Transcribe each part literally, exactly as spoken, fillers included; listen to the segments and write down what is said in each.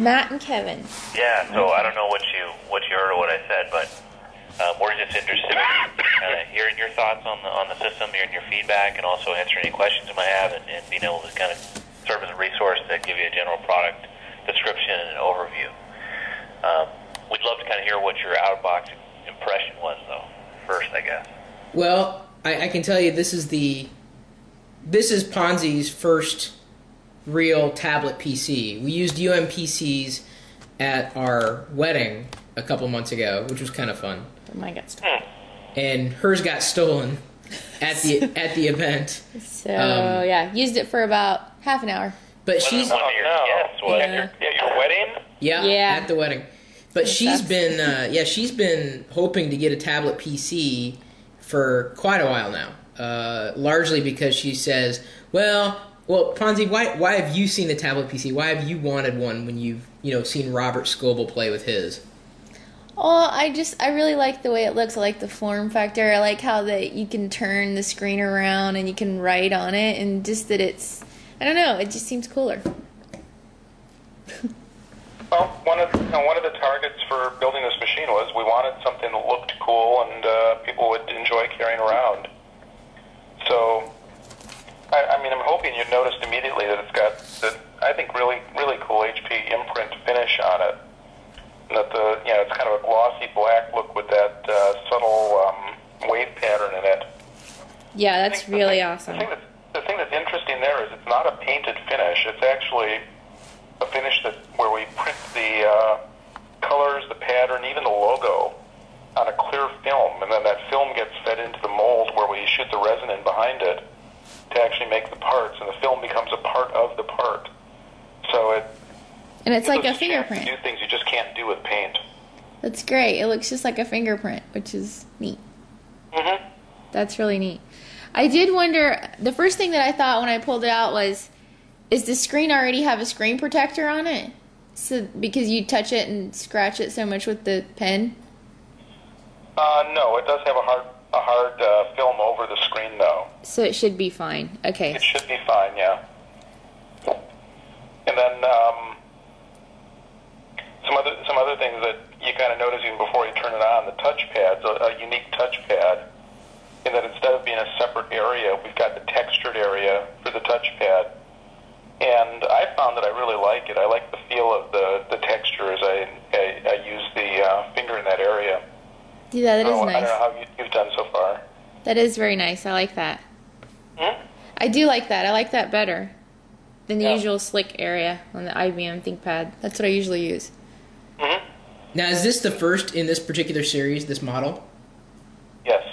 Matt and Kevin. Yeah, so I don't know what you what you heard or what I said, but um, we're just interested in uh, hearing your thoughts on the on the system, hearing your feedback, and also answering any questions you might have, and, and being able to kind of serve as a resource to give you a general product description and an overview. Um, we'd love to kind of hear what your out-of-box impression was, though, first, I guess. Well, I, I can tell you this is the this is Ponzi's first real tablet P C. We used U M P Cs at our wedding a couple months ago, which was kind of fun. But mine got stolen. And hers got stolen at the at the event. So Um, yeah, used it for about half an hour. But Wasn't she's one of your no. guests, was Yeah. it? At your, at your wedding? yeah, Yeah. at the wedding. But That she's sucks. been uh, yeah she's been hoping to get a tablet P C for quite a while now. Uh, largely because she says, well, well, Ponzi, why why have you seen the tablet P C? Why have you wanted one when you've you know seen Robert Scoble play with his? Oh, I just I really like the way it looks. I like the form factor. I like how that you can turn the screen around and you can write on it, and just that it's I don't know. It just seems cooler. Well, one of you know, one of the targets for building this machine was we wanted something that looked cool and uh, people would enjoy carrying around. So, I, I mean, I'm hoping you noticed immediately that it's got that I think really really cool H P imprint finish on it. And that the you know it's kind of a glossy black look with that uh, subtle um, wave pattern in it. Yeah, I that's think the really thing- awesome. The thing, that's, the thing that's interesting there is it's not a painted finish. It's actually a finish that where we print the uh, colors, the pattern, even the logo on a clear film, and then that film gets fed into the mold where we shoot the resin in behind it to actually make the parts, and the film becomes a part of the part. So it And it's like a gives us chance to fingerprint. do things you just can't do with paint. That's great. It looks just like a fingerprint, which is neat. Mm-hmm. That's really neat. I did wonder, the first thing that I thought when I pulled it out was, is the screen already have a screen protector on it? So because you touch it and scratch it so much with the pen? Uh, no, it does have a hard a hard uh, film over the screen, though. So it should be fine. Okay. It should be fine, yeah. And then um, some other some other things that you kind of notice even before you turn it on, the touchpad's a, a unique touchpad in that instead of being a separate area, we've got the textured area for the touchpad. And I found that I really like it. I like the feel of the, the texture as I, I, I use the uh, finger in that area. Yeah, that is So, I don't nice. know how you, you've done so far. That is very nice. I like that. Hmm? I do like that. I like that better than the Yeah. usual slick area on the I B M ThinkPad. That's what I usually use. Mm-hmm. Now, is this the first in this particular series, this model? Yes.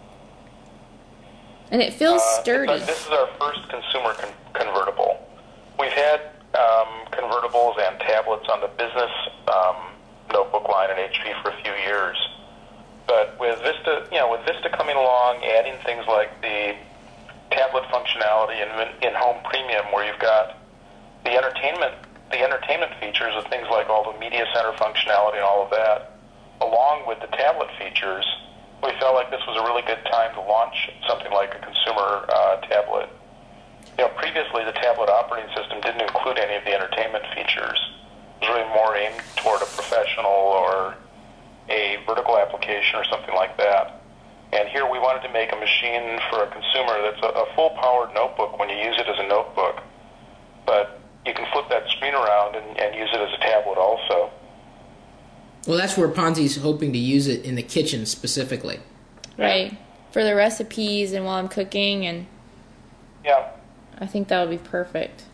And it feels Uh, sturdy. it's our- this is our first consumer con- convertible. We've had um, convertibles and tablets on the business um, notebook line at H P for a few years. But with Vista, you know, with Vista coming along, adding things like the tablet functionality and in-home premium, where you've got the entertainment, the entertainment features of things like all the media center functionality and all of that, along with the tablet features, we felt like this was a really good time to launch something like a consumer uh, tablet. You know, previously the tablet operating system didn't include any of the entertainment features. It was really more aimed toward a professional or a vertical application or something like that. And here we wanted to make a machine for a consumer that's a, a full-powered notebook when you use it as a notebook. But you can flip that screen around and, and use it as a tablet also. Well, that's where Ponzi's hoping to use it in the kitchen specifically. Right. For the recipes and while I'm cooking, and Yeah. I think that would be perfect.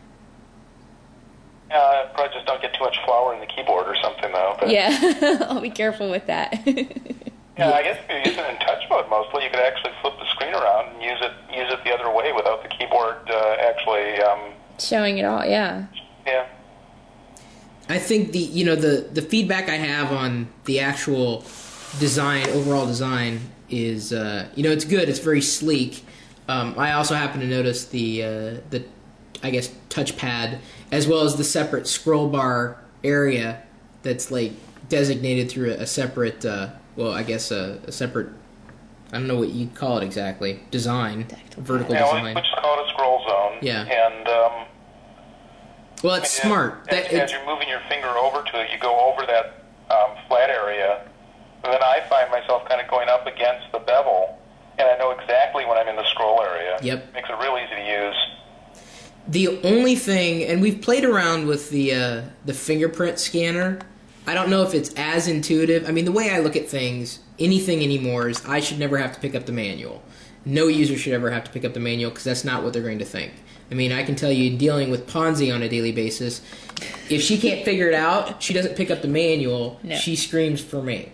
Uh, probably just don't get too much flour in the keyboard or something, though. But, Yeah, I'll be careful with that. yeah, I guess if you're using it in touch mode mostly, you could actually flip the screen around and use it use it the other way without the keyboard uh, actually. Um, Showing it all, yeah. yeah. I think the you know the the feedback I have on the actual design, overall design, is uh, you know it's good. It's very sleek. Um, I also happen to notice the uh, the I guess touchpad as well as the separate scroll bar area that's like designated through a, a separate uh, well I guess a, a separate I don't know what you call it exactly design Tactile vertical Yeah, we, design. we just call it a scroll zone. Yeah. And um, Well, it's As- smart. As, That, as it's, you're moving your finger over to it, you go over that um, flat area, and then I find myself kind of going up against the bevel, and I know exactly when I'm in the scroll area. Yep. Makes it real easy to use. the only thing, and we've played around with the uh, the fingerprint scanner. I don't know if it's as intuitive. I mean, the way I look at things, anything anymore, is I should never have to pick up the manual. No user should ever have to pick up the manual because that's not what they're going to think. I mean, I can tell you, dealing with Ponzi on a daily basis, if she can't figure it out, she doesn't pick up the manual, No. she screams for me.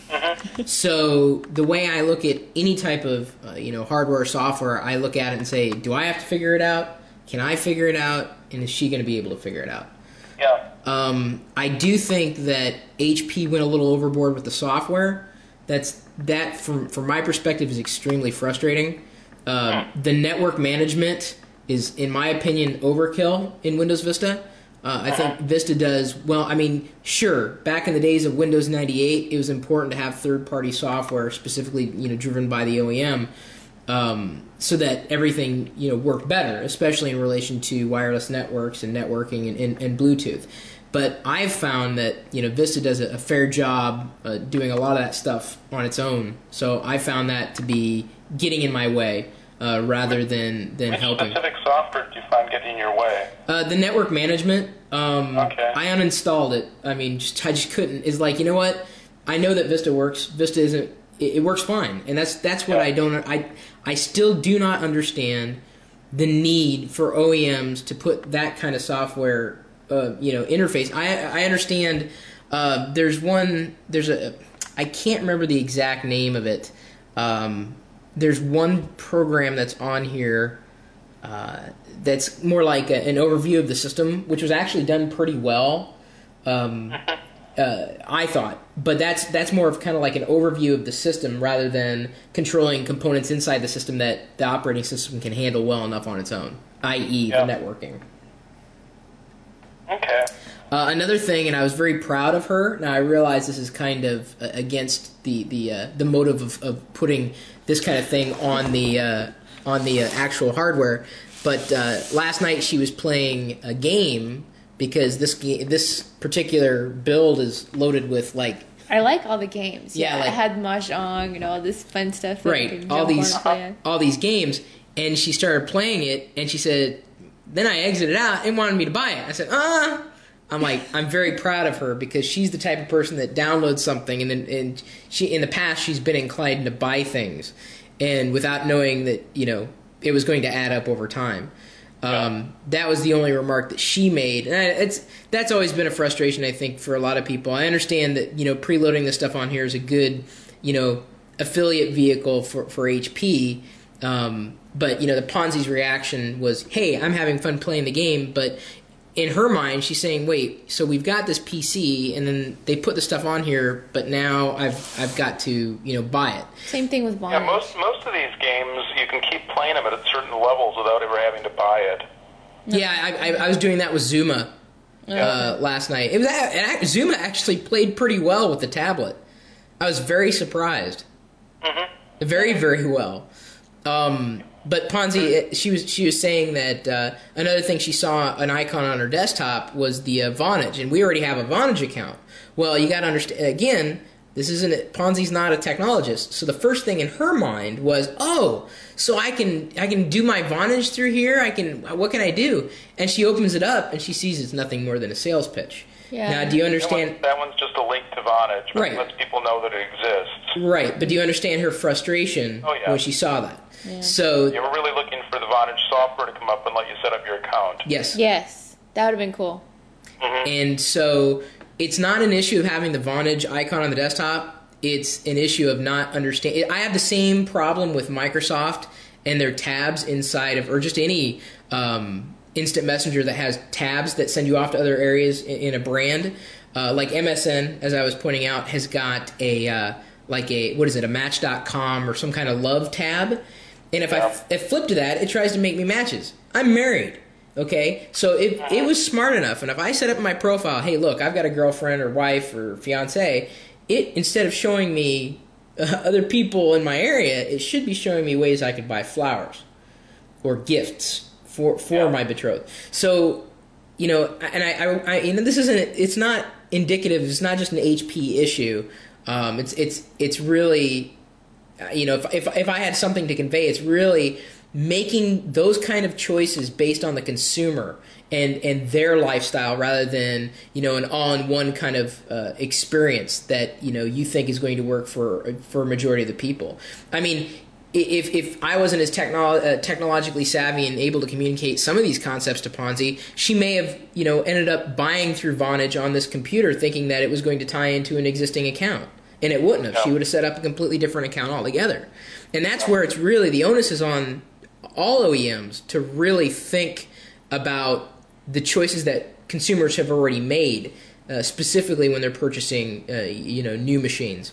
So the way I look at any type of uh, you know hardware or software, I look at it and say, do I have to figure it out? Can I figure it out? And is she going to be able to figure it out? Yeah. Um, I do think that H P went a little overboard with the software. That's that from from my perspective is extremely frustrating. Um, the network management is, in my opinion, overkill in Windows Vista. Uh, I think Vista does well. I mean, sure, back in the days of Windows ninety-eight, it was important to have third-party software, specifically, you know, driven by the O E M, um, so that everything, you know, worked better, especially in relation to wireless networks and networking and, and, and Bluetooth. But I've found that, you know, Vista does a, a fair job uh, doing a lot of that stuff on its own. So I found that to be getting in my way uh, rather than than Which helping. specific software do you find getting in your way? Uh, the network management, um, Okay. I uninstalled it. I mean, just, I just couldn't. It's like, you know what? I know that Vista works. Vista isn't. It, it works fine, and that's that's what Yeah. I don't. I I still do not understand the need for O E Ms to put that kind of software, uh, you know, interface. I I understand. Uh, there's one. There's a. I can't remember the exact name of it. Um, there's one program that's on here. Uh, that's more like a, an overview of the system, which was actually done pretty well, um, uh, I thought. But that's that's more of kind of like an overview of the system rather than controlling components inside the system that the operating system can handle well enough on its own, that is Yeah. the networking. Okay. Uh, another thing, and I was very proud of her. Now I realize this is kind of uh, against the the uh, the motive of, of putting this kind of thing on the uh, on the uh, actual hardware. But uh, last night she was playing a game because this ga- this particular build is loaded with like I like all the games. Yeah, Yeah, like- I had Mahjong and all this fun stuff. That I right could all jump on these and play. all these games, and she started playing it, and she said, then I exited out and wanted me to buy it. I said, uh I'm like, I'm very proud of her because she's the type of person that downloads something and then and she in the past she's been inclined to buy things, and without knowing that, you know, it was going to add up over time. Um, that was the only remark that she made, and I, it's that's always been a frustration, I think, for a lot of people. I understand that, you know, preloading this stuff on here is a good, you know, affiliate vehicle for for H P. Um, but you know, the Ponzi's reaction was, "Hey, I'm having fun playing the game," but in her mind, she's saying, "Wait, so we've got this P C, and then they put the stuff on here, but now I've I've got to, you know, buy it." Same thing with Yeah, Bond. most most of these games you can keep playing them at certain levels without ever having to buy it. Yeah, I, I, I was doing that with Zuma uh, last night. It was and I, Zuma actually played pretty well with the tablet. I was very surprised, Mm-hmm. very very well. Um, but Ponzi, it- she was she was saying that uh, another thing she saw an icon on her desktop was the uh, Vonage, and we already have a Vonage account. Well, you got to understand again. This isn't Ponzi's not a technologist, so the first thing in her mind was, "Oh, so I can I can do my Vonage through here. I can what can I do?" And she opens it up and she sees it's nothing more than a sales pitch. Yeah. Now, do you That, understand? one, that one's just a link to Vonage, but Right. it lets people know that it exists. Right, but do you understand her frustration Oh, yeah. when she saw that? Yeah. So You were really looking for the Vonage software to come up and let you set up your account. yes, Yes, that would have been cool. and so it's not an issue of having the Vonage icon on the desktop. It's an issue of not understanding. I have the same problem with Microsoft and their tabs inside of, or just any um, instant messenger that has tabs that send you off to other areas in, in a brand. Uh, like M S N, as I was pointing out, has got a uh, like a what is it, a Match dot com or some kind of love tab. And if I f- if flip to that, it tries to make me matches. I'm married. Okay, so if it was smart enough, and if I set up in my profile, hey, look, I've got a girlfriend or wife or fiance, it instead of showing me uh, other people in my area, it should be showing me ways I could buy flowers or gifts for for Yeah. my betrothed. So you know, and I, I, I, you know, this isn't, it's not indicative, it's not just an H P issue. Um, it's, it's, it's really, you know, if, if, if I had something to convey, it's really making those kind of choices based on the consumer and, and their lifestyle rather than, you know, an all-in-one kind of uh, experience that, you know, you think is going to work for, for a majority of the people. I mean, If if I wasn't as technolo- uh, technologically savvy and able to communicate some of these concepts to Ponzi, she may have, you know, ended up buying through Vonage on this computer thinking that it was going to tie into an existing account. And it wouldn't have. No. She would have set up a completely different account altogether. And that's where it's really, the onus is on all O E Ms to really think about the choices that consumers have already made, uh, specifically when they're purchasing, uh, you know, new machines.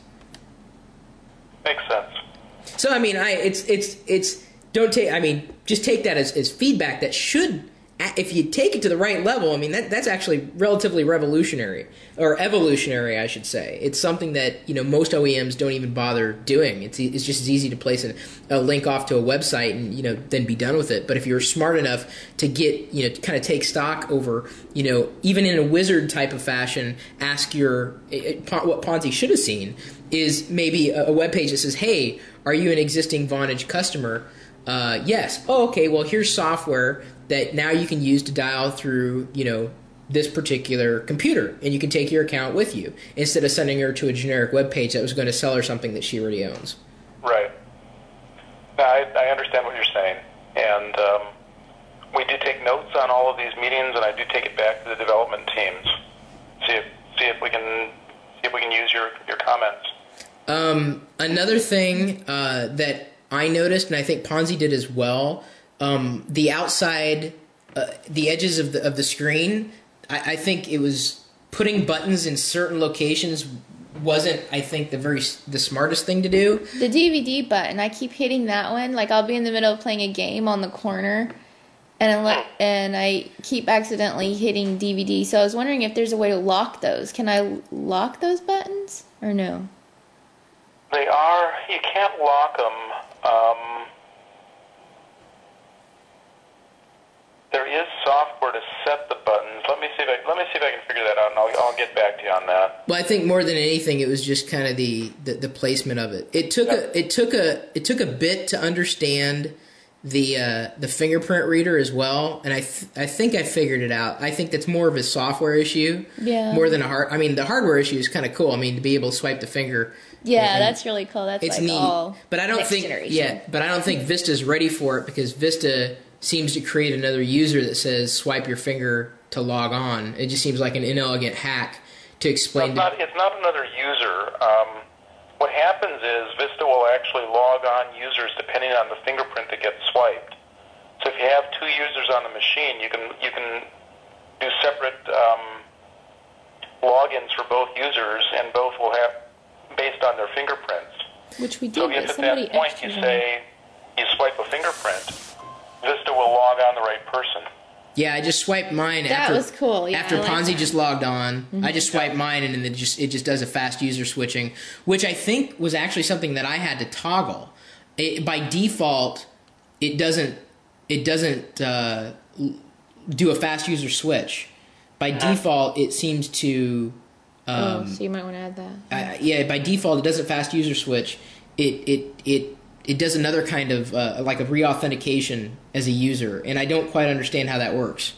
Makes sense. So I mean, I it's it's it's don't take. I mean, just take that as, as feedback that should, if you take it to the right level. I mean, that that's actually relatively revolutionary or evolutionary, I should say. It's something that, you know, most O E Ms don't even bother doing. It's it's just as easy to place a, a link off to a website and, you know, then be done with it. But if you're smart enough to get, you know, to kind of take stock over, you know, even in a wizard type of fashion, ask your it, what Ponzi should have seen is maybe a, a web page that says, hey, are you an existing Vonage customer? Uh, yes. Oh, okay. Well, here's software that now you can use to dial through, you know, this particular computer, and you can take your account with you instead of sending her to a generic web page that was going to sell her something that she already owns. Right. No, I, I understand what you're saying, and um, we do take notes on all of these meetings, and I do take it back to the development teams. See if see if we can see if we can use your your comments. Um, another thing uh, that I noticed, and I think Ponzi did as well, um, the outside, uh, the edges of the of the screen, I, I think it was putting buttons in certain locations wasn't, I think, the very the smartest thing to do. The D V D button, I keep hitting that one. Like, I'll be in the middle of playing a game on the corner, and I, let, and I keep accidentally hitting D V D. So I was wondering if there's a way to lock those. Can I lock those buttons or no? They are. You can't lock them. Um, there is software to set the buttons. Let me see if I let me see if I can figure that out, and I'll I'll get back to you on that. Well, I think more than anything, it was just kind of the, the, the placement of it. It took Yep. a it took a it took a bit to understand the uh, the fingerprint reader as well, and I th- I think I figured it out. I think that's more of a software issue, Yeah. more than a hard. I mean, the hardware issue is kind of cool. I mean, to be able to swipe the finger. Yeah, and- that's really cool. That's It's like neat, all but I don't next think generation. yeah, but I don't think Vista's ready for it because Vista seems to create another user that says swipe your finger to log on. It just seems like an inelegant hack to No, explain. it's not. It's not another user. Um, what happens is Vista will actually log on users depending on the fingerprint that gets swiped. So if you have two users on the machine, you can you can do separate um, logins for both users, and both will have based on their fingerprints. Which we did, So but if at somebody that point you extra say you swipe a fingerprint, Vista will log on the right person. Yeah, I just swiped mine That after was cool. Yeah, after I like Ponzi that. just logged on. Mm-hmm. I just swiped mine, and then it just it just does a fast user switching, which I think was actually something that I had to toggle. It, by default, it doesn't it doesn't uh, do a fast user switch. By default, it seems to. Um, oh, so you might want to add that. uh, yeah, by default, it doesn't fast user switch. It it it it does another kind of uh, like a re-authentication as a user, and I don't quite understand how that works.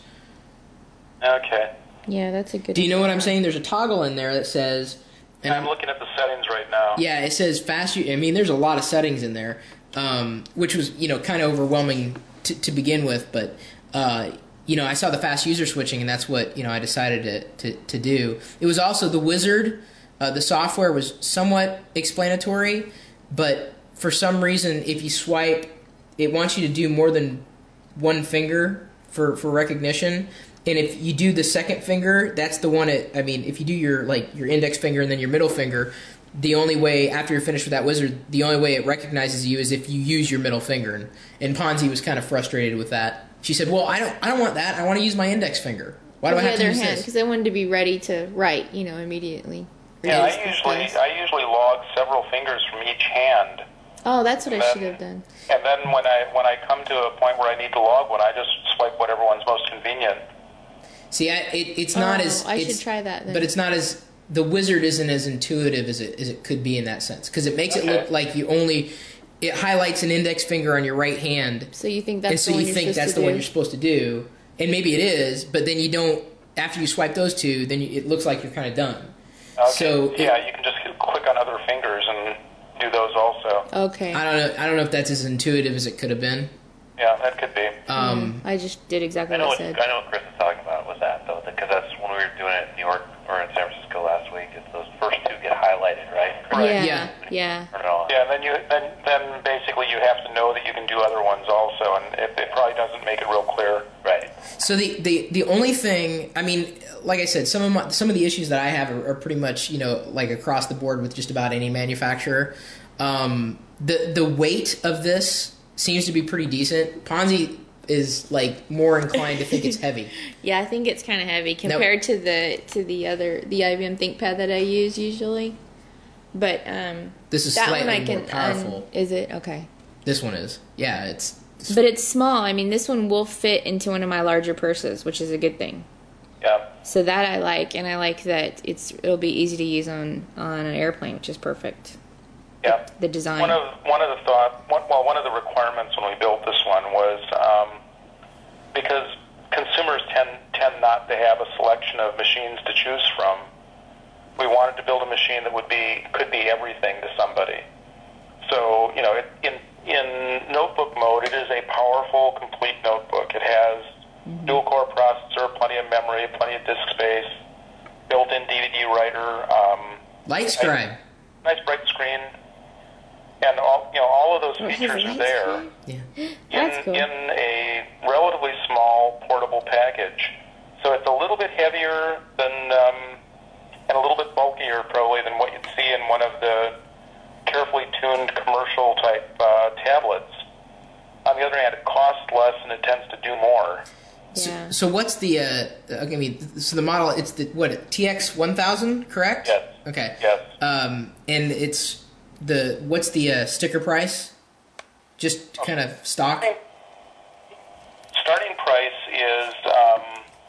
Okay. Yeah, that's a good. Do you know what I'm saying? There's a toggle in there that says, and I'm looking at the settings right now. yeah, it says fast. u- I mean, there's a lot of settings in there, um, which was you know kind of overwhelming to, to begin with, but. Uh, You know, I saw the fast user switching, and that's what you know I decided to, to, to do. It was also the wizard. Uh, the software was somewhat explanatory, but for some reason, if you swipe, it wants you to do more than one finger for, for recognition. And if you do the second finger, that's the one. It, I mean, if you do your like your index finger and then your middle finger, the only way after you're finished with that wizard, the only way it recognizes you is if you use your middle finger. And, and Ponzi was kind of frustrated with that. She said, "Well, I don't, I don't want that. I want to use my index finger. Why do I the have to other use hand, this?" because I wanted to be ready to write, you know, immediately. Yeah, Use I the usually stuff. I usually log several fingers from each hand, Oh, that's what I then- should have done. and then when I when I come to a point where I need to log one, I just swipe whatever one's most convenient. See, I, it, it's not Oh, as I it's, should try that then. but it's not as the wizard isn't as intuitive as it as it could be in that sense because it makes Okay. it look like you only it highlights an index finger on your right hand, So you think that's and so the one you you're think supposed that's to the one do? you're supposed to do, and maybe it is, but then you don't. After you swipe those two, then you, it looks like you're kind of done. Okay. So it- yeah, you can just click on other fingers and do those also. Okay. I don't know. I don't know if that's as intuitive as it could have been. Yeah, that could be. Um, I just did exactly I know what what I I said. know what Chris is talking about was that though, because that's when we were doing it in New York or in San Francisco last week. It's those first two get highlighted, right? Yeah, Yeah. yeah. Turn it on. Yeah, and then you then then basically you have to know that you can do other ones also, and it, it probably doesn't make it real clear. Right. So the, the the only thing, I mean, like I said, some of my, some of the issues that I have are, are pretty much, you know, like across the board with just about any manufacturer. Um, the the weight of this seems to be pretty decent. Ponzi is like more inclined to think it's heavy. Yeah, I think it's kind of heavy compared to the to the other the I B M ThinkPad that I use usually. But um, This is that one slightly I can. more powerful. Un- is it okay? This one is, yeah, it's. it's But it's small. I mean, this one will fit into one of my larger purses, which is a good thing. Yeah. So that I like, and I like that it's it'll be easy to use on on an airplane, which is perfect. Yeah. The design. One of one of the thought, one, well, one of the requirements when we built this one was um, because consumers tend tend not to have a selection of machines to choose from. We wanted to build a machine that would be could be everything to somebody. So you know, it, in in notebook mode, it is a powerful, complete notebook. It has mm-hmm. dual core processor, plenty of memory, plenty of disk space, built-in D V D writer, um, Light scribe. nice, nice bright screen. And all you know, all of those Oh, it has features a are light there screen? Yeah. in, That's cool. in a relatively small portable package. So it's a little bit heavier than, um, and a little bit bulkier probably than what you'd see in one of the carefully tuned commercial type uh, tablets. On the other hand, it costs less and it tends to do more. So, Yeah. so what's the? Uh, I mean, so the model, it's the what T X one thousand, correct? Yes. Okay. Yes. Um, and it's the what's the uh, sticker price? Just kind of stock. Starting price is um,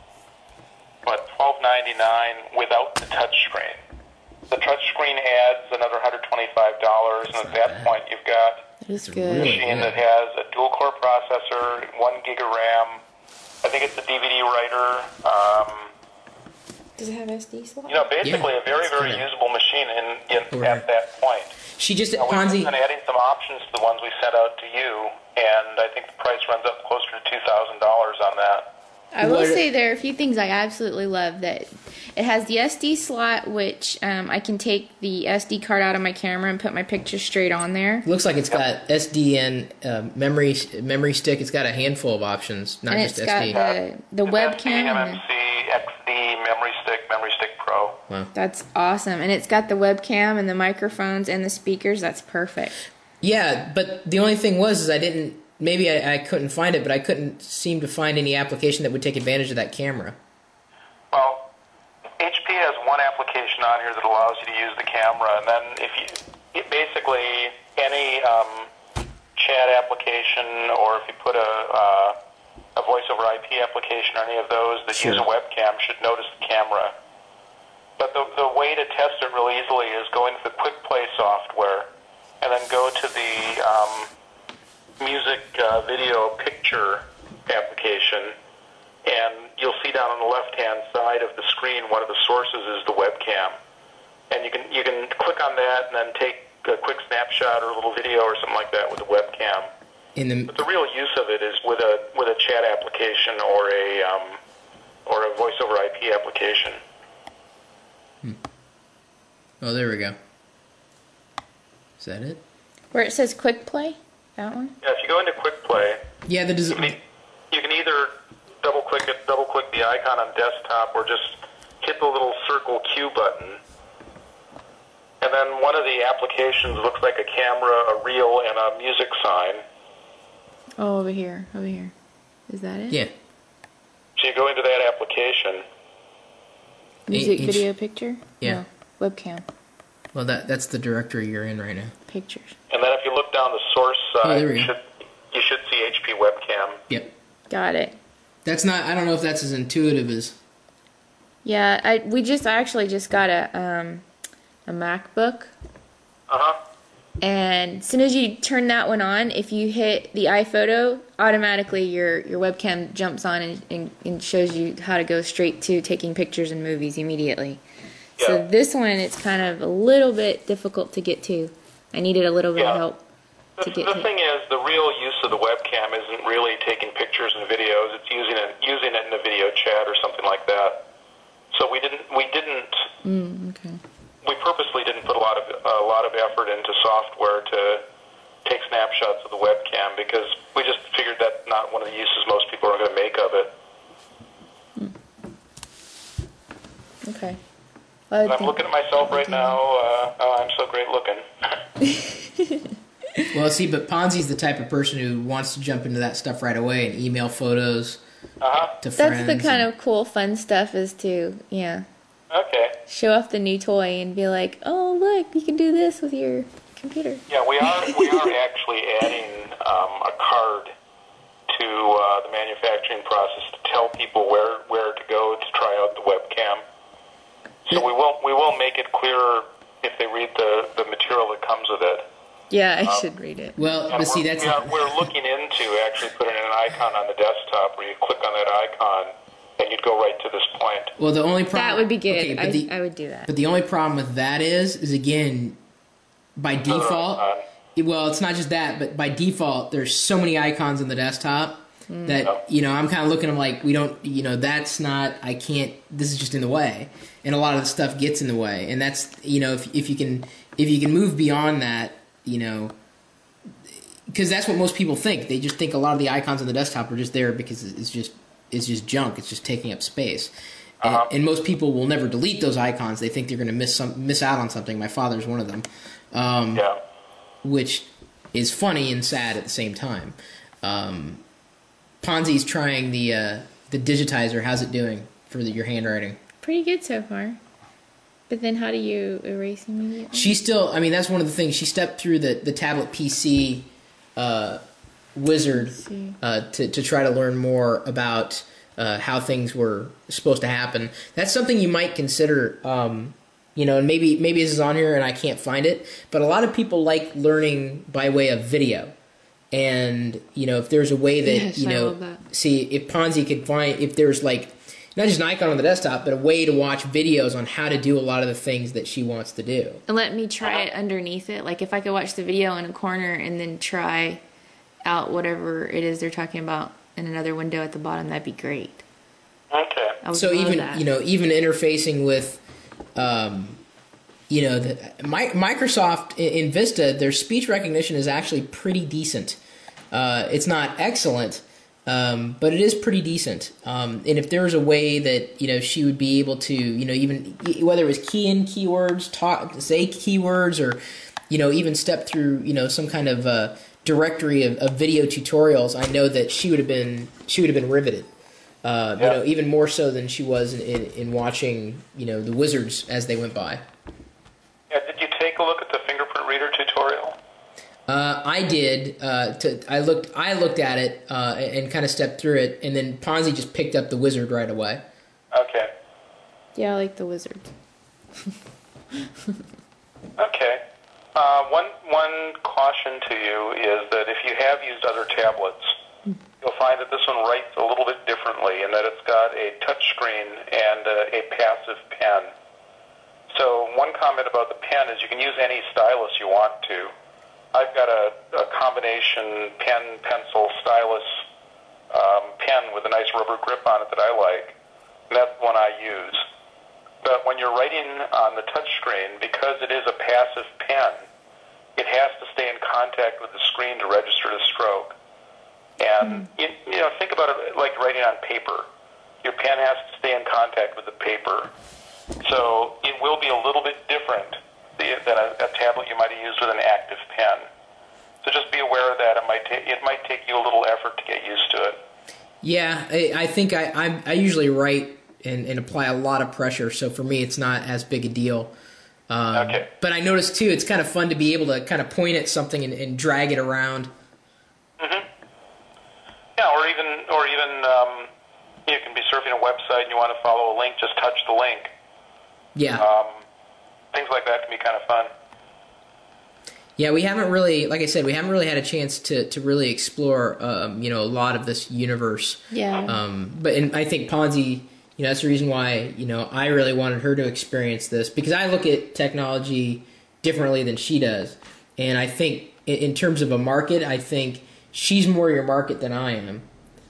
what twelve ninety nine without the touchscreen. The touchscreen adds another one hundred twenty five dollars, and at that point you've got It's a good. Really? machine Yeah. that has a dual core processor, one gig of RAM. I think it's a D V D writer. Um, Does it have S D slot? you know, basically Yeah, a very, it's very good. usable machine in, in Over at here. that point. She just Now, we've Ponzi. been adding some options to the ones we sent out to you, and I think the price runs up closer to two thousand dollars on that. I will What- say there are a few things I absolutely love. That it has the S D slot, which um, I can take the S D card out of my camera and put my picture straight on there. Looks like it's got S D and uh, memory memory stick. It's got a handful of options, not And just it's S D. got the the It's webcam. M And M C, X D, Memory Stick, Memory Stick Pro. Wow. that's awesome. And it's got the webcam and the microphones and the speakers. That's perfect. Yeah, but the only thing was is I didn't. Maybe I, I couldn't find it, but I couldn't seem to find any application that would take advantage of that camera. Well, H P has one application on here that allows you to use the camera, and then if you it basically any um, chat application, or if you put a uh, a voice over I P application or any of those that Sure. use a webcam should notice the camera. But the the way to test it really easily is go into the Quick Play software, and then go to the um, music uh, video picture application, and you'll see down on the left-hand side of the screen one of the sources is the webcam, and you can you can click on that and then take a quick snapshot or a little video or something like that with the webcam. In the But the real use of it is with a with a chat application or a um, or a voice over I P application. oh, there we go. Is that it? Where it says Quick Play, that one. Yeah, if you go into Quick Play, Yeah, the you des- can, e- you can either double click it, double click the icon on desktop, or just hit the little circle Q button. And then one of the applications looks like a camera, a reel, and a music sign. Oh, over here, over here. Is that it? yeah. So you go into that application. Music, Each- video, picture. Yeah. No, webcam, Well, that that's the directory you're in right now. pictures. And then if you look down the source Oh, side, there we you, go. should, you should see H P webcam. Yep. Got it. That's not. I don't know if that's as intuitive as Yeah, I we just I actually just got a um a MacBook, Uh-huh. and as soon as you turn that one on, if you hit the iPhoto, automatically your your webcam jumps on and, and, and shows you how to go straight to taking pictures and movies immediately. So Yeah. this one, it's kind of a little bit difficult to get to. I needed a little bit Yeah. of help The, to get the to. thing is, the real use of the webcam isn't really taking pictures and videos. It's using it using it in a video chat or something like that. So we didn't we didn't Mm, okay. we purposely didn't put a lot of a lot of effort into software to take snapshots of the webcam because we just figured that's not one of the uses most people are going to make of it. Okay. Well, I would I'm think- looking at myself right now. Uh, oh, I'm so great looking. Well, see, but Ponzi's the type of person who wants to jump into that stuff right away and email photos Uh-huh. to That's friends. the kind and- of cool, fun stuff is to, yeah, Okay. show off the new toy and be like, oh, look, you can do this with your computer. Yeah, we are we are actually adding um, a card to uh, the manufacturing process to tell people where, where to go to try out the webcam. So we will we will make it clearer if they read the, the material that comes with it. Yeah, I should read it. Well, And but see, we're, that's we are, we're looking into actually putting an icon on the desktop where you click on that icon and you'd go right to this point. well, the only problem That would be good. Okay, but I, the, I would do that. but the only problem with that is, is again, by default. icon. Well, it's not just that, but by default, there's so many icons on the desktop that, Yeah. you know, I'm kind of looking, I'm like, we don't, you know, that's not, I can't, this is just in the way. And a lot of the stuff gets in the way. And that's, you know, if, if you can, if you can move beyond that, you know, because that's what most people think. They just think a lot of the icons on the desktop are just there because it's just, it's just junk. It's just taking up space. And, Uh-huh. and most people will never delete those icons. They think they're going to miss some, miss out on something. My father's one of them. Um, Yeah. which is funny and sad at the same time. Um, Ponzi's trying the uh, the digitizer. How's it doing for the, your handwriting? Pretty good so far. But then how do you erase immediately? She still, I mean, that's one of the things. She stepped through the, the tablet P C uh, wizard see. uh, to, to try to learn more about uh, how things were supposed to happen. That's something you might consider, um, you know, and maybe, maybe this is on here and I can't find it, but a lot of people like learning by way of video. And, you know, if there's a way that, Yes, you I know, love that. see, if Ponzi could find, if there's like, not just an icon on the desktop, but a way to watch videos on how to do a lot of the things that she wants to do. And let me try it underneath it. Like if I could watch the video in a corner and then try out whatever it is they're talking about in another window at the bottom, that'd be great. Okay. I would So love even that. you know even interfacing with, um, you know, the, Mi- Microsoft in, in Vista, their speech recognition is actually pretty decent. Uh, it's not excellent, um, but it is pretty decent. Um, and if there was a way that you know she would be able to, you know, even whether it was key in keywords, talk, say keywords, or you know, even step through you know some kind of uh, directory of, of video tutorials, I know that she would have been she would have been riveted. Uh, Yeah. You know, even more so than she was in, in, in watching, you know, the wizards as they went by. Yeah, did you take a look at the fingerprint reader tutorial? Uh, I did. Uh, to, I looked. I looked at it uh, and, and kind of stepped through it, and then Ponzi just picked up the wizard right away. Okay. Yeah, I like the wizard. Okay. Uh, one one caution to you is that if you have used other tablets, you'll find that this one writes a little bit differently, and that it's got a touch screen and a, a passive pen. So one comment about the pen is you can use any stylus you want to. I've got a, a combination pen, pencil, stylus um, pen with a nice rubber grip on it that I like, and that's the one I use. But when you're writing on the touch screen, because it is a passive pen, it has to stay in contact with the screen to register the stroke. And, you, you know, think about it like writing on paper. Your pen has to stay in contact with the paper. So it will be a little bit different than a, a tablet you might have used with an active pen. So just be aware of that. It might, ta- it might take you a little effort to get used to it. Yeah, I, I think I, I I usually write and, and apply a lot of pressure, so for me it's not as big a deal. Um, Okay. But I noticed too, it's kind of fun to be able to kind of point at something and, and drag it around. Mm-hmm. Yeah, or even, or even, um, you can be surfing a website and you want to follow a link, just touch the link. Yeah. Um, things like that can be kind of fun. Yeah, we haven't really, like I said, we haven't really had a chance to, to really explore, um, you know, a lot of this universe. Yeah. Um, but and I think Ponzi, you know, that's the reason why, you know, I really wanted her to experience this, because I look at technology differently than she does. And I think in, in terms of a market, I think she's more your market than I am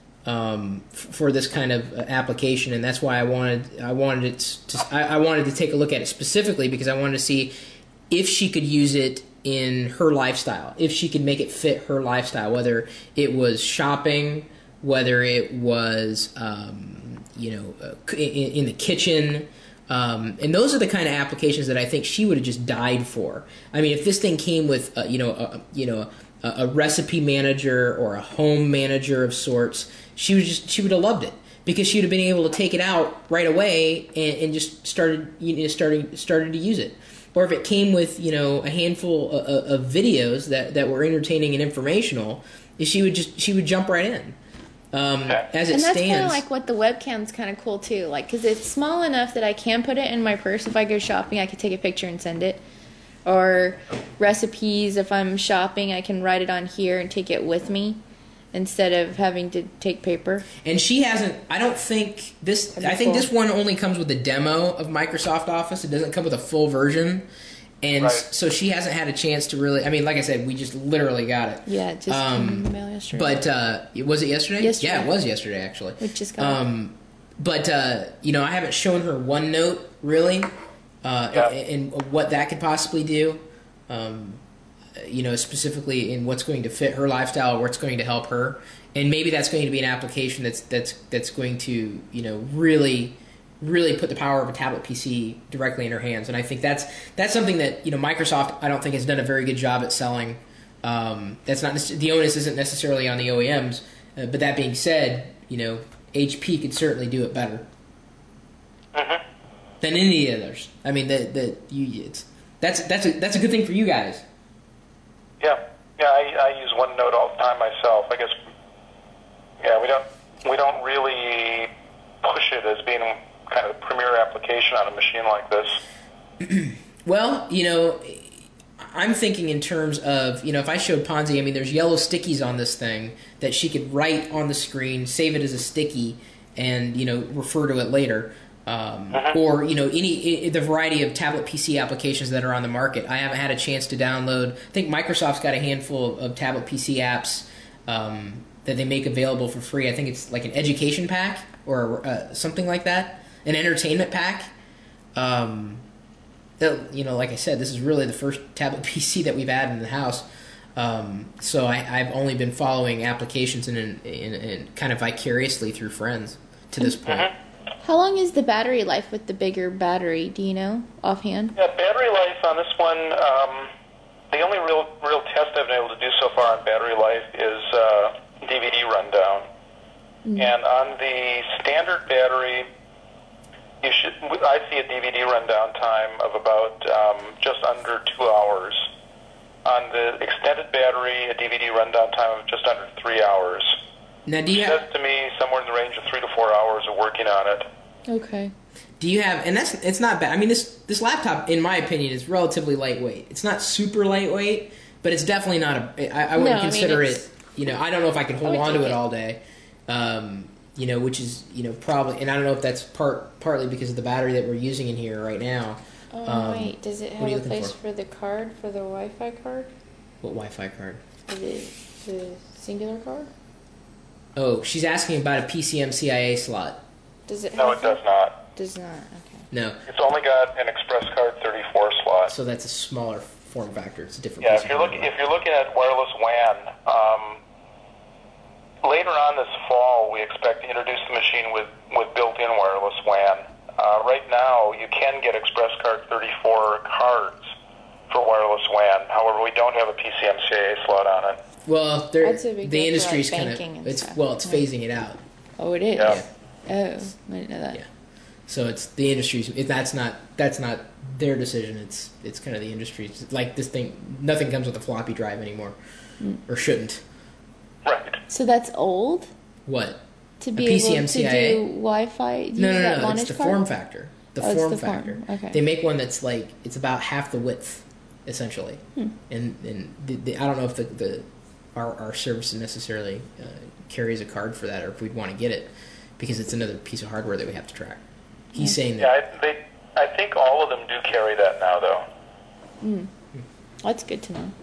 um, f- for this kind of uh, application. And that's why I wanted, I wanted it to, I, I wanted to take a look at it specifically, because I wanted to see if she could use it in her lifestyle, if she could make it fit her lifestyle, whether it was shopping, whether it was, um, you know, uh, in, in the kitchen. Um, and those are the kind of applications that I think she would have just died for. I mean, if this thing came with, uh, you know, a, you know, a, a recipe manager or a home manager of sorts, she was just, she would have loved it, because she would have been able to take it out right away and, and just started, you know, started, started to use it. Or if it came with, you know, a handful of, of videos that, that were entertaining and informational, she would just she would jump right in. Um, as it and that's stands, kind of like what the webcam's kind of cool too, like because it's small enough that I can put it in my purse. If I go shopping, I can take a picture and send it. Or recipes, if I'm shopping, I can write it on here and take it with me, instead of having to take paper. And she hasn't, I don't think this, I think this one only comes with a demo of Microsoft Office. It doesn't come with a full version. And Right. so she hasn't had a chance to really, I mean, like I said, we just literally got it. Yeah, it just Um, came in the mail yesterday. But, uh, was it yesterday? Yesterday. Yeah, it was yesterday, actually. We just got Um, but, uh, you know, I haven't shown her OneNote, really, uh, Yeah. and, and what that could possibly do. Um, you know, specifically in what's going to fit her lifestyle, or what's going to help her. And maybe that's going to be an application that's that's that's going to, you know, really really put the power of a tablet P C directly in her hands. And I think that's that's something that, you know, Microsoft, I don't think, has done a very good job at selling. Um, that's not necess- the onus isn't necessarily on the O E Ms, uh, but that being said, you know, H P could certainly do it better Mm-hmm. than any of the others. I mean, that that you it's that's that's a that's a good thing for you guys. Yeah, yeah. I, I use OneNote all the time myself. I guess. Yeah, we don't we don't really push it as being kind of the premier application on a machine like this. Well, you know, I'm thinking in terms of, you know, if I showed Ponzi, I mean, there's yellow stickies on this thing that she could write on the screen, save it as a sticky, and, you know, refer to it later. Um, Uh-huh. Or, you know, any I- the variety of tablet P C applications that are on the market. I haven't had a chance to download. I think Microsoft's got a handful of, of tablet P C apps um, that they make available for free. I think it's like an education pack or uh, something like that, an entertainment pack. Um, that, you know, like I said, this is really the first tablet P C that we've had in the house. Um, so I, I've only been following applications and in, in, in kind of vicariously through friends to this point. Uh-huh. How long is the battery life with the bigger battery? Do you know offhand? Yeah, battery life on this one. Um, the only real real test I've been able to do so far on battery life is uh, D V D rundown. Mm. And on the standard battery, you should. I see a D V D rundown time of about um, just under two hours. On the extended battery, a D V D rundown time of just under three hours. Now, do you It have, says to me somewhere in the range of three to four hours of working on it. Okay. do you have, and that's, it's not bad. I mean, this, this laptop, in my opinion, is relatively lightweight. It's not super lightweight, but it's definitely not a, I, I wouldn't No, I mean, consider it's- it, you know, I don't know if I could hold would on to take it it. all day. Um, you know, which is, you know, probably, and I don't know if that's part, partly because of the battery that we're using in here right now. Oh, Um, wait. Does it what have are you a looking place for? for? the card, for the Wi-Fi card? What Wi-Fi card? For the, the singular card? Oh, she's asking about a P C M C I A slot. Does it have No, it does not. Does not. Okay. No, It's only got an Express Card thirty-four slot. so that's a smaller form factor. It's a different. Yeah, piece if of you're looking hardware. if you're looking at wireless W A N, um, later on this fall we expect to introduce the machine with, with built-in wireless W A N. Uh, right now, you can get Express Card thirty-four cards for wireless W A N. However, we don't have a P C M C I A slot on it. Well, there, That's a big the deal for, industry's like, kind of banking and it's stuff. well, it's Right. phasing it out. Oh, it is. Yeah. Oh, I didn't know that. Yeah. So it's the industry's. It, that's not that's not their decision. It's it's kind of the industry's. Like this thing, nothing comes with a floppy drive anymore, Mm. or shouldn't. Right. So that's old. What? to be a able to PCMCIA. do Wi-Fi? Do you No, use no, that no, no. It's Vonage the card? form factor. The Oh, it's form the form. factor. Okay. They make one that's like it's about half the width, essentially. Hmm. And and the, the, I don't know if the, the our our service necessarily uh, carries a card for that, or if we'd want to get it, because it's another piece of hardware that we have to track. He's saying that. Yeah, I, they, I think all of them do carry that now, though. Mm. That's good to know.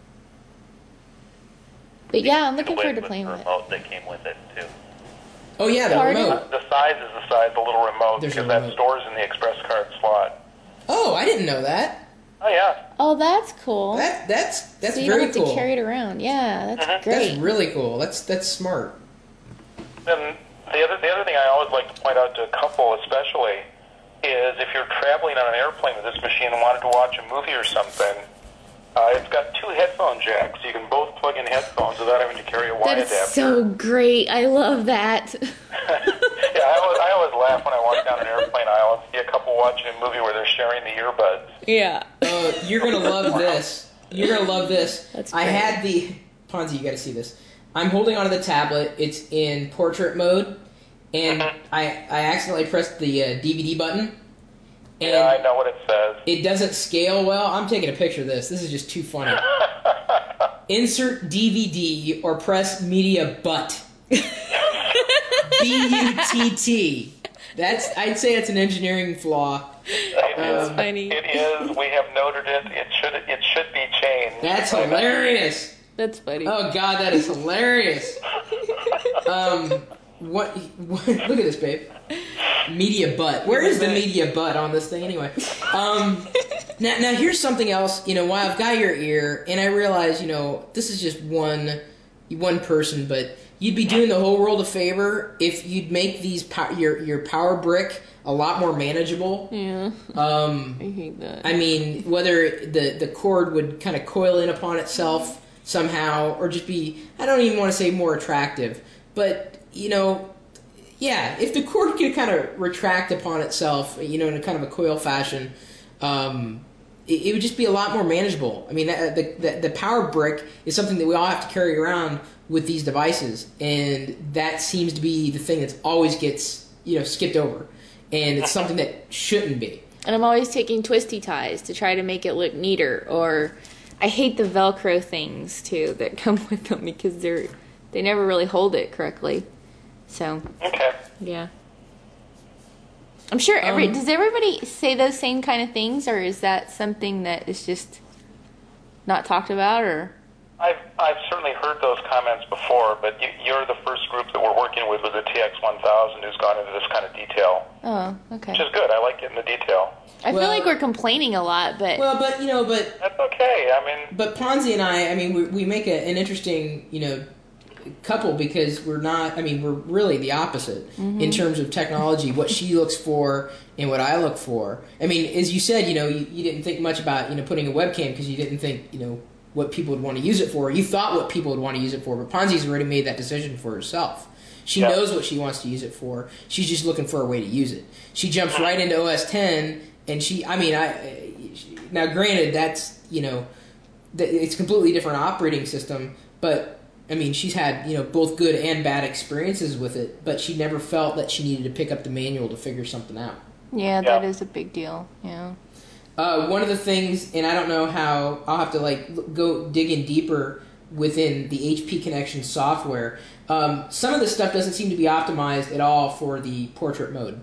But yeah, I'm looking forward to With playing the with it. remote that came with it too. Oh yeah, the Pardon? remote. The size is the size, the little remote, There's because a that remote. stores in the express card slot. Oh, I didn't know that. Oh, yeah. Oh, that's cool. That that's that's so you very don't have cool. to carry it around. Yeah, that's Mhm. great. That's really cool. That's that's smart. And the other, the other thing I always like to point out to a couple especially is if you're traveling on an airplane with this machine and wanted to watch a movie or something, uh, it's got two headphone jacks, so you can both plug in headphones without having to carry a Y That is adapter. so great. I love that. Yeah, I always, I always laugh when I walk down an airplane aisle and see a couple watching a movie where they're sharing the earbuds. Yeah. Oh, you're gonna love this. You're gonna love this. That's I great. had the Ponzi. You got to see this. I'm holding onto the tablet. It's in portrait mode, and Mhm. I I accidentally pressed the uh, D V D button, and Yeah, I know what it says. it doesn't scale well. I'm taking a picture of this. This is just too funny. Insert D V D or press media butt. B U T T. That's I'd say it's an engineering flaw. It is. Um, funny. It is. We have noted it. It should. It should be changed. That's hilarious. That's funny. Oh God, that is hilarious. Um, what, what? Look at this, babe. Media butt. Where is the media butt on this thing anyway? Um, now, now here's something else. You know, while I've got your ear, and I realize, you know, this is just one, one person, but you'd be doing the whole world a favor if you'd make these pow- your your power brick a lot more manageable. Yeah. Um, I hate that. I mean, whether the the cord would kind of coil in upon itself somehow, or just be, I don't even want to say more attractive, but, you know, yeah, if the cord could kind of retract upon itself, you know, in a kind of a coil fashion, um, it, it would just be a lot more manageable. I mean, the, the, the power brick is something that we all have to carry around with these devices, and that seems to be the thing that always gets, you know, skipped over, and it's something that shouldn't be. And I'm always taking twisty ties to try to make it look neater. Or I hate the Velcro things too that come with them because they're they never really hold it correctly. So Okay. yeah, I'm sure every Um, does everybody say those same kind of things, or is that something that is just not talked about? Or I've I've certainly heard those comments before, but you, you're the first group that we're working with with the T X one thousand who's gone into this kind of detail, oh, okay. which is good. I like getting the detail. I Well- feel like we're complaining a lot, but Well, but, you know, but That's okay. I mean, But Ponzi and I, I mean, we, we make a, an interesting, you know, couple because we're not, I mean, we're really the opposite in terms of technology, what she looks for and what I look for. I mean, as you said, you know, you, you didn't think much about, you know, putting a webcam because you didn't think, you know, what people would want to use it for. You thought what people would want to use it for, but Ponzi's already made that decision for herself. She Yeah. knows what she wants to use it for. She's just looking for a way to use it. She jumps right into O S ten, and she, I mean, I now granted that's, you know, th- it's a completely different operating system, but I mean, she's had, you know, both good and bad experiences with it, but she never felt that she needed to pick up the manual to figure something out. yeah, that Yeah. is a big deal. Yeah. Uh, one of the things, and I don't know how, I'll have to like l- go dig in deeper within the H P Connection software. Um, some of this stuff doesn't seem to be optimized at all for the portrait mode.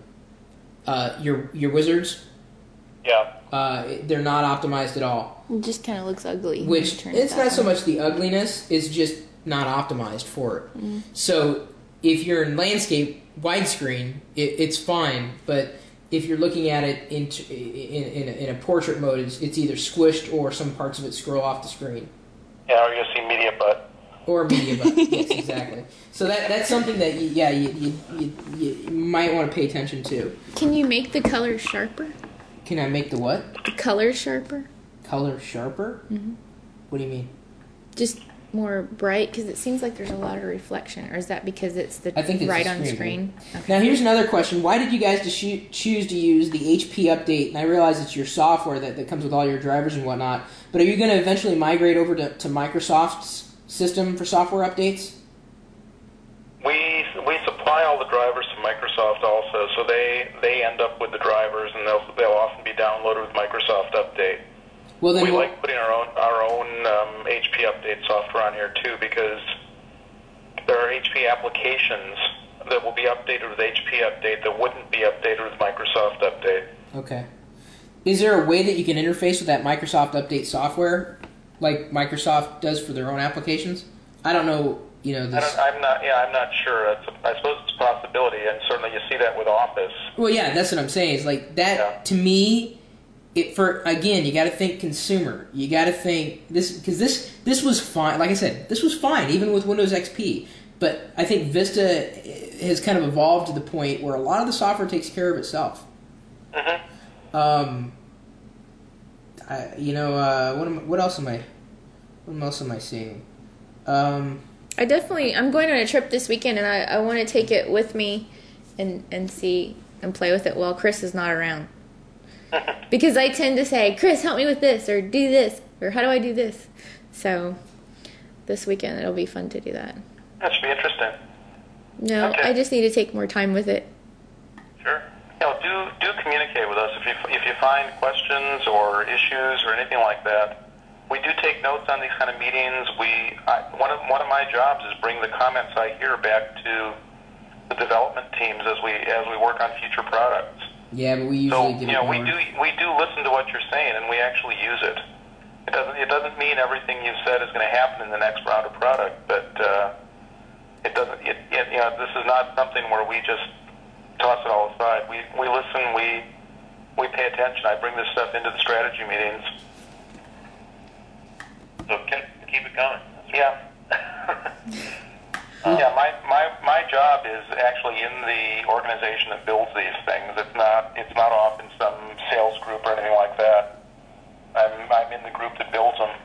Uh, your your wizards, yeah. uh, they're not optimized at all. It just kind of looks ugly. when you Which turn it it's that not so way. much the ugliness; it's just not optimized for it. So if you're in landscape widescreen, it, it's fine. But if you're looking at it in in, in, a, in a portrait mode, it's, it's either squished or some parts of it scroll off the screen. Yeah, or you'll see media butt. Or media button. Yes, exactly. So that that's something that you, yeah you, you, you, you might want to pay attention to. Can you make the colors sharper? Can I make the what? The colors sharper? Color sharper? Mm-hmm. What do you mean? Just more bright? Because it seems like there's a lot of reflection. Or is that because it's the I think it's right the on screen, screen? Now here's another question. Why did you guys to choo- choose to use the H P update? And I realize it's your software that, that comes with all your drivers and whatnot, but are you going to eventually migrate over to, to Microsoft's system for software updates? We we supply supply all the drivers to Microsoft also, so they they end up with the drivers, and they'll they'll often be downloaded with Microsoft Update. Well, then we we'll- like putting our own our own um, H P Update software on here too, because there are H P applications that will be updated with H P Update that wouldn't be updated with Microsoft Update. Okay. Is there a way that you can interface with that Microsoft Update software, like Microsoft does for their own applications? I don't know. You know, I this. don't, I'm not. Yeah, I'm not sure. It's a, I suppose it's a possibility, and certainly you see that with Office. Well, yeah, that's what I'm saying. Is like that Yeah. to me. It for again, you got to think consumer. You got to think this because this this was fine. Like I said, this was fine even with Windows X P. But I think Vista has kind of evolved to the point where a lot of the software takes care of itself. Mm-hmm. Um, I, you know, uh, what am, what else am I? What else am I seeing? Um, I definitely, I'm going on a trip this weekend, and I, I want to take it with me and, and see and play with it while Chris is not around. Because I tend to say, Chris, help me with this, or do this, or how do I do this? So this weekend it'll be fun to do that. That should be interesting. No, Okay. I just need to take more time with it. Sure. You know, do do communicate with us if you if you find questions or issues or anything like that. We do take notes on these kind of meetings. We I, one of one of my jobs is bring the comments I hear back to the development teams as we as we work on future products. yeah, but we So usually get you know it we more. do we do listen to what you're saying, and we actually use it. It doesn't it doesn't mean everything you've said is going to happen in the next round of product, but uh, it doesn't. It, it, you know, this is not something where we just toss it all aside. We we listen. We we pay attention. I bring this stuff into the strategy meetings. So keep, keep it coming. Yeah. Yeah, my, my my job is actually in the organization that builds these things. It's not it's not off in some sales group or anything like that. I'm I'm in the group that builds them.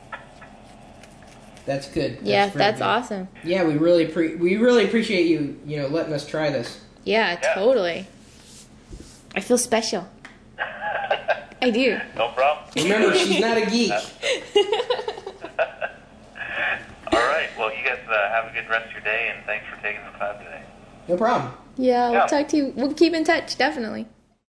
That's good. Yeah, very that's good. awesome. Yeah, we really pre- we really appreciate you, you know, letting us try this. Yeah, Yeah. totally. I feel special. I do. No problem. Remember, she's not a geek. All right. Well, you guys uh, have a good rest of your day, and thanks for taking the time today. No problem. Yeah, we'll Yeah. talk to you. We'll keep in touch, definitely.